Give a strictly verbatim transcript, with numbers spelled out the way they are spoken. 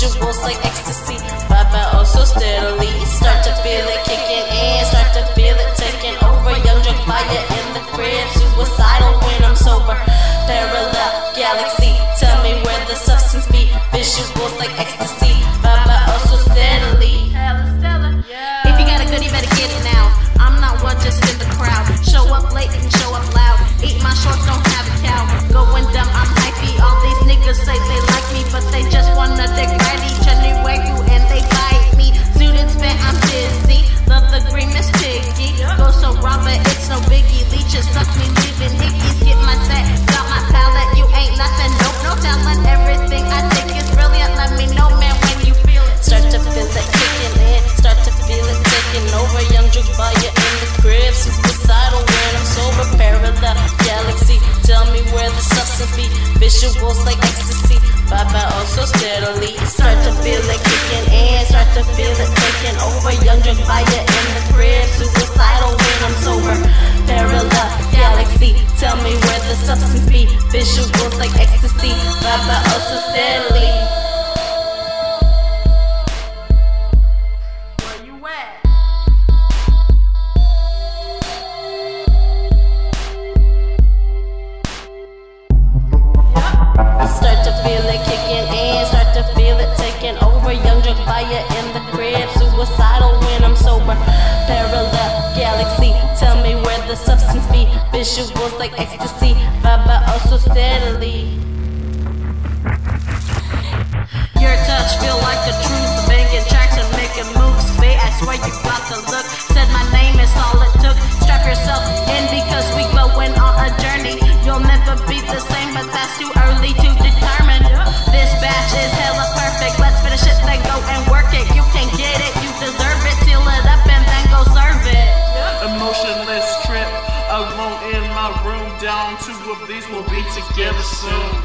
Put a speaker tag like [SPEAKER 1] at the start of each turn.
[SPEAKER 1] visuals like ecstasy, vibing oh so steadily. Start to feel it kicking in, start to feel it taking over. Young drunk fire in the crib, suicidal when I'm sober. Parallel galaxy, tell me where the substance be. Visuals like ecstasy, vibing oh so steadily. If you got a good, you better get it now. I'm not one just in the crowd. Show up late and show up loud. Eat my shorts, don't have a cow. Going dumb, I'm hypey. All these niggas say they like me, but they just wanna degrade each anyway you and they bite me. Suited spent, I'm dizzy. Love the green Miss Piggy. Go so Robert, it's no biggie. Leeches suck me, leaving hickeys. Get my set, got my palette. You ain't nothing, nope, no talent. Everything I think is brilliant. Let me know, man, when you feel it. Start to feel it kicking in. Start to feel it taking over. Young drunk fire in the crib. Suicidal when I'm sober. Parallel galaxy, tell me where the substance be. Visuals like ecstasy, vibing oh so steadily. Start to feel it kicking in. Start to feel it taking over. Young drunk fire in the crib. Suicidal when I'm sober. Parallel galaxy, tell me where the substance be. Visuals like ecstasy, vibing oh so steadily. Start to feel it kicking in, start to feel it taking over. Young drunk fire in the crib, suicidal when I'm sober. Parallel galaxy, tell me where the substance be. Visuals like ecstasy, vibing oh so steadily. Your touch feel like the truth, banging tracks and making moves. Babe, I swear you got the look. Said my name is all it took. Strap yourself in because we going on a journey. You'll never be the same, but that's too early to determine. This batch is hella perfect. Let's finish it, then go and work it. You can get it, you deserve it. Seal it up and then go serve it.
[SPEAKER 2] Emotionless trip, alone in my room. Down two of these will be together soon.